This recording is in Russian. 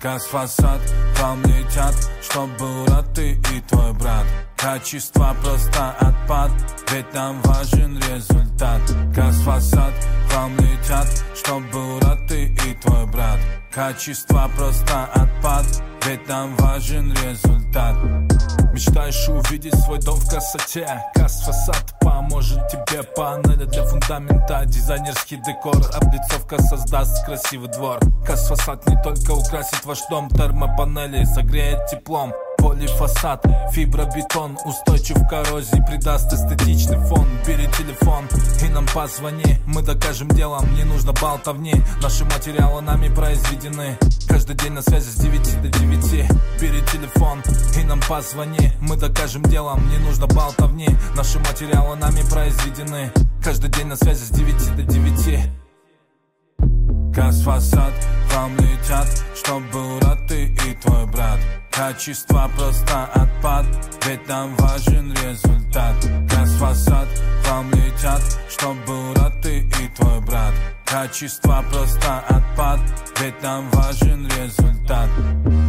Газ-фасад, вам летят, чтоб был рад ты и твой брат. Качество просто отпад, ведь нам важен результат. Газ-фасад, вам летят, чтоб был рад ты и твой брат. Качество просто отпад, ведь нам важен результат. Мечтаешь увидеть свой дом в красоте? Газ-фасад поможет тебе. Панели для фундамента, дизайнерский декор, облицовка создаст красивый двор. Газ-фасад не только украсит ваш дом, термопанели согреет теплом. Полифасад, фибробетон, устойчив к коррозии, придаст эстетичный фон. Бери телефон и нам позвони, мы докажем делом, не нужно болтовни. Наши материалы нами произведены, каждый день на связи с 9 до 9. Бери телефон и нам позвони, мы докажем делом, не нужно болтовни. Наши материалы нами произведены, каждый день на связи с 9 до 9. Газ-фасад, вам летят, чтоб был рад ты и твой брат. Качество просто отпад, ведь нам важен результат. Газ-фасад, вам летят, чтоб был рад ты и твой брат. Качество просто отпад, ведь нам важен результат.